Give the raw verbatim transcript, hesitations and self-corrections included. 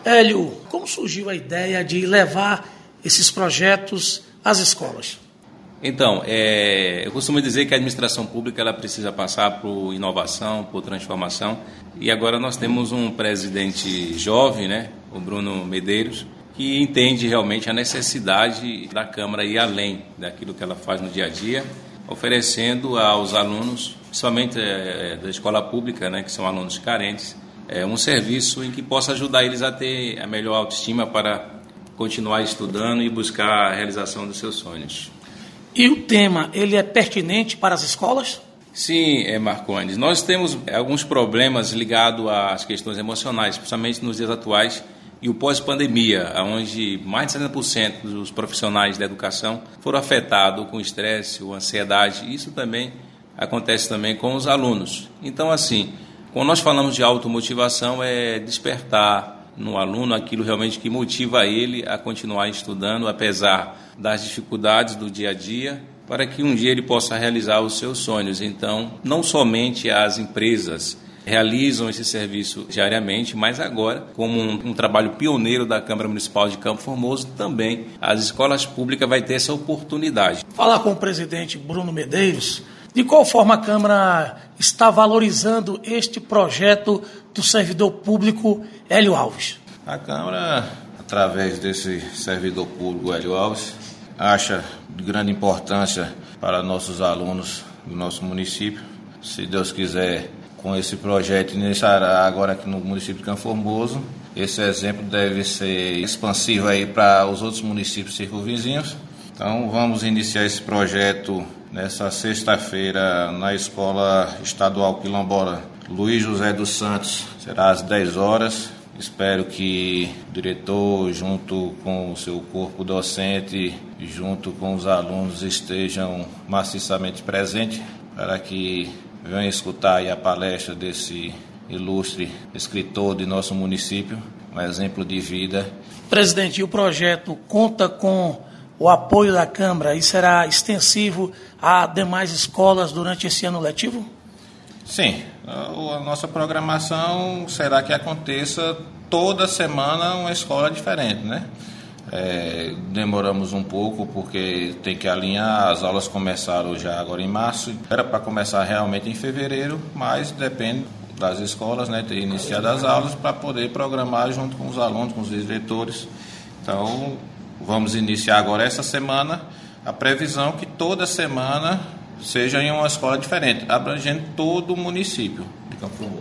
Hélio, como surgiu a ideia de levar esses projetos às escolas? Então, é, eu costumo dizer que a administração pública ela precisa passar por inovação, por transformação. E agora nós temos um presidente jovem, né, o Bruno Medeiros, que entende realmente a necessidade da Câmara ir além daquilo que ela faz no dia a dia, oferecendo aos alunos, principalmente é, da escola pública, né, que são alunos carentes, é, um serviço em que possa ajudar eles a ter a melhor autoestima para continuar estudando e buscar a realização dos seus sonhos. E o tema, ele é pertinente para as escolas? Sim, é, Marcondes. Nós temos alguns problemas ligados às questões emocionais, principalmente nos dias atuais e o pós-pandemia, onde mais de setenta por cento dos profissionais da educação foram afetados com estresse ou ansiedade. Isso também acontece também com os alunos. Então, assim, quando nós falamos de automotivação, é despertar no aluno aquilo realmente que motiva ele a continuar estudando, apesar das dificuldades do dia a dia, para que um dia ele possa realizar os seus sonhos. Então, não somente as empresas realizam esse serviço diariamente, mas agora, como um, um trabalho pioneiro da Câmara Municipal de Campo Formoso, também as escolas públicas vão ter essa oportunidade. Falar com o presidente Bruno Medeiros, de qual forma a Câmara está valorizando este projeto do servidor público Hélio Alves? A Câmara, através desse servidor público Hélio Alves, acha de grande importância para nossos alunos do nosso município. Se Deus quiser, com esse projeto iniciará agora aqui no município de Campo Formoso. Esse exemplo deve ser expansivo aí para os outros municípios circunvizinhos. Então vamos iniciar esse projeto nessa sexta-feira na Escola Estadual Quilombola Luiz José dos Santos. Será às dez horas. Espero que o diretor, junto com o seu corpo docente, junto com os alunos, estejam maciçamente presentes para que venham escutar aí a palestra desse ilustre escritor de nosso município, um exemplo de vida. Presidente, o projeto conta com o apoio da Câmara e será extensivo a demais escolas durante esse ano letivo? Sim, a nossa programação será que aconteça toda semana uma escola diferente, né? É, demoramos um pouco porque tem que alinhar, as aulas começaram já agora em março, era para começar realmente em fevereiro, mas depende das escolas, né, ter iniciado as aulas para poder programar junto com os alunos, com os diretores. Então, vamos iniciar agora essa semana, a previsão que toda semana seja em uma escola diferente, abrangendo todo o município de Campo Formoso.